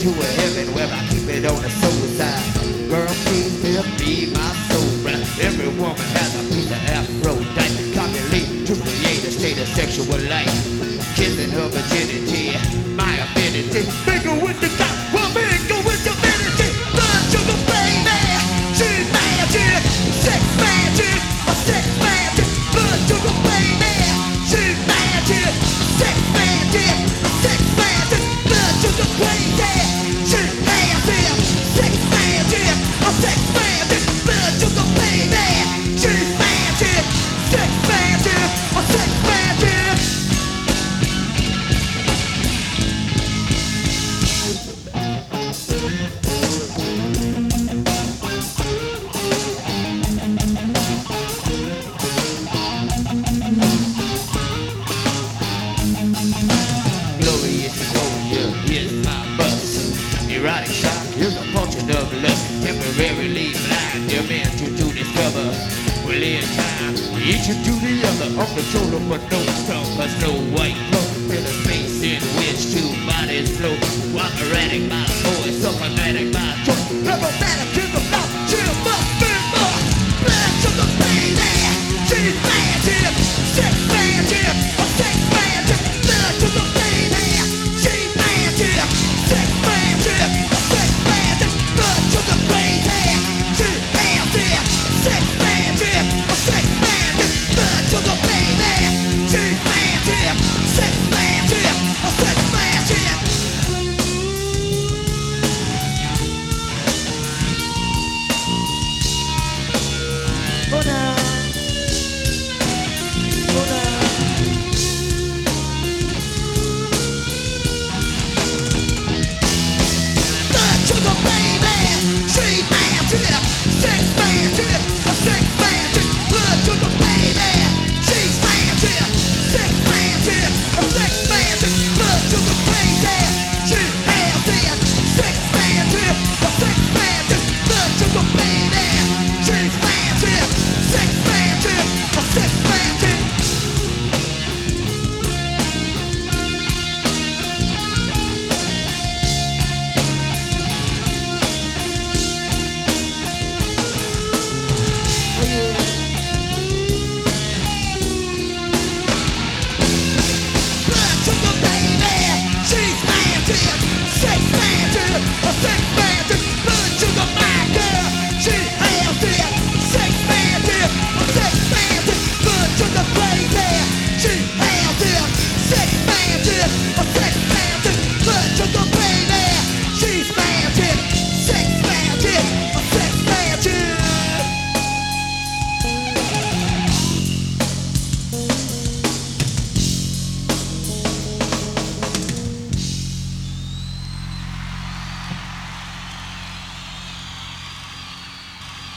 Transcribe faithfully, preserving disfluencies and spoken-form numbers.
to a heaven where I keep it on the soul side. Girl, please help me, my soul brother. Every woman has a piece of Aphrodite. Copulate to create a state of sexual life. Kissing her virginity, my affinity. Mingle with the top, well, mingle with your vanity. Blood sugar baby, she's magic. Sex magic, a sex magic. Blood sugar baby, she's magic. Sex magic, a sex magic. Blood sugar crazy, she's magic. Sex magic, a sex magic. Blood sugar baby, she's magic. Sex magic, a sex magic. Glorious exposure, here's my bus. Erotic shock, here's a portrait of lust. Temporarily blind, they're meant to, to discover. Well, in time, each to the other, uncontrollable but no strong, a snow white flow. Fill a space in which two bodies flow. One erratic by voice, so fanatic by choice. Problematic to the mouth, chill must be more. Blood sugar baby, she's magic. Sex magic, a sex magic. Blood sugar baby, she's magic. Sex magic, a sex magic. Blood sugar crazy, she's magic. Sex magic, a sex magic. Blood sugar baby, she's magic. Sex magic, a sex magic. Oh no. Oh no. Blood sugar baby, she's magic. Sex magic.